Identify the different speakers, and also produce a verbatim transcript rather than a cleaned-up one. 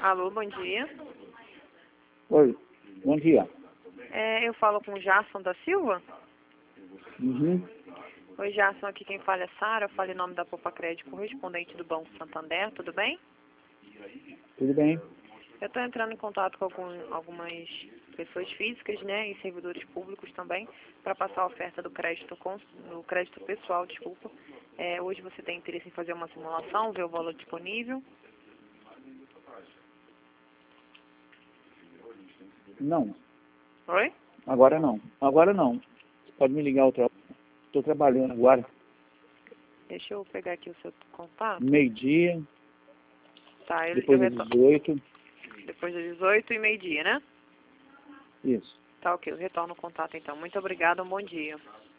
Speaker 1: Alô, bom dia.
Speaker 2: Oi, bom dia.
Speaker 1: É, eu falo com o Jason da Silva.
Speaker 2: Uhum.
Speaker 1: Oi, Jason, aqui quem fala é Sara. Eu falo em nome da Poupa Crédito, correspondente do Banco Santander, tudo bem?
Speaker 2: Tudo bem?
Speaker 1: Eu estou entrando em contato com algum, algumas pessoas físicas, né, e servidores públicos também, para passar a oferta do crédito, com, do crédito pessoal, desculpa. É, hoje você tem interesse em fazer uma simulação, ver o valor disponível?
Speaker 2: Não,
Speaker 1: Oi?
Speaker 2: agora não. Agora não. Você pode me ligar outra hora. Estou trabalhando agora.
Speaker 1: Deixa eu pegar aqui o seu contato.
Speaker 2: Meio-dia,
Speaker 1: Tá, eu, eu
Speaker 2: depois das
Speaker 1: retorno.
Speaker 2: dezoito.
Speaker 1: Depois das dezoito e meio-dia, né?
Speaker 2: Isso.
Speaker 1: Tá ok, eu retorno o contato então. Muito obrigada, um bom dia.